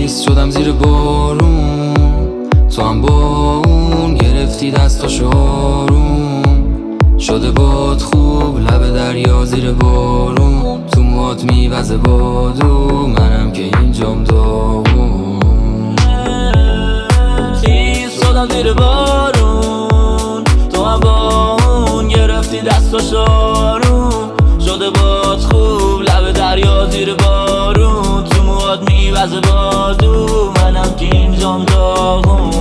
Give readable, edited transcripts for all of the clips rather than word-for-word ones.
خیس شدم زیر بارون، تو هم با اون گرفتی دستاشو آروم. شده باد خوب لب دریا زیر بارون، تو موهات میوزه بادو، منم که اینجام داغون. خیس شدم زیر بارون، تو هم با اون گرفتی دستاشو آروم. شده باد خوب لب دریا زیر بارون، تو موهات میوزه بادو، منم که اینجام داغون.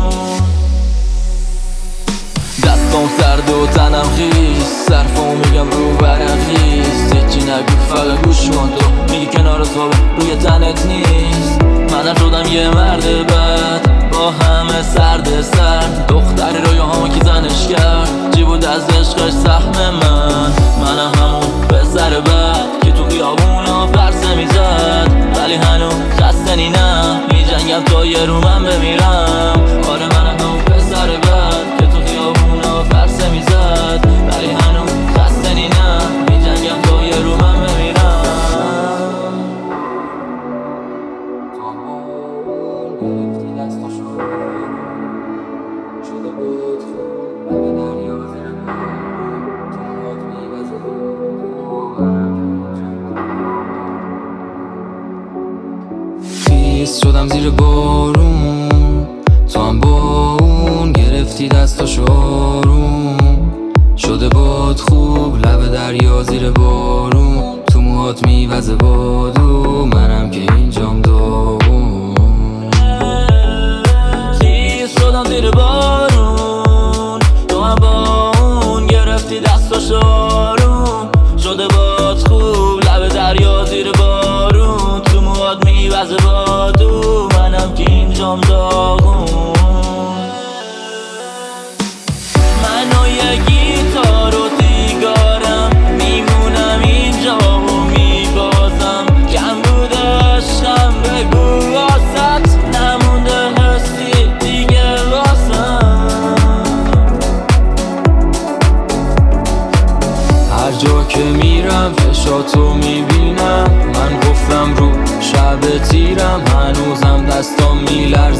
دستام سرد و تنم خیس، صرفامو میگم رو برخیز. هیچی نگو فقط گوش کن، تو میگی کنار صبح روی تنت نیست. منم شدم یه مرد بد با همه سرد. دختری رویاهامو کی زنش کرد، چی بود از عشقش سهم منم همون پسر بد که تو خیابونا پرسه میزد، ولی هنوز خسته نه میجنگم تا یه رو من بمیرم. آره منم همون پسر بد که تو خیابونا پرسه میزد، ولی هنوز خسته نه میجنگم تا یه رو من بمیرم. خیس شدم زیر بارون، تو هم با اون گرفتی دستاشو آروم. شده باد خوب لب دریا زیر بارون، تو موهات میوزه بادو، منم که اینجام داغون. خیس شدم زیر بارون، تو هم با اون گرفتی دستاشو آروم. شده باد خوب لب دریا زیر بارون، تو موهات میوزه بادو، منم که اینجام داغون. من و یه گیتار و سیگارم میمونم اینجا و میبازم. کم بوده عشقم بگو واسط، نمونده حسی دیگه واسم. هر جا که میرم چشاتو میبینم، من گفتم رو شب تیرم، هنوزم دستام میلرزه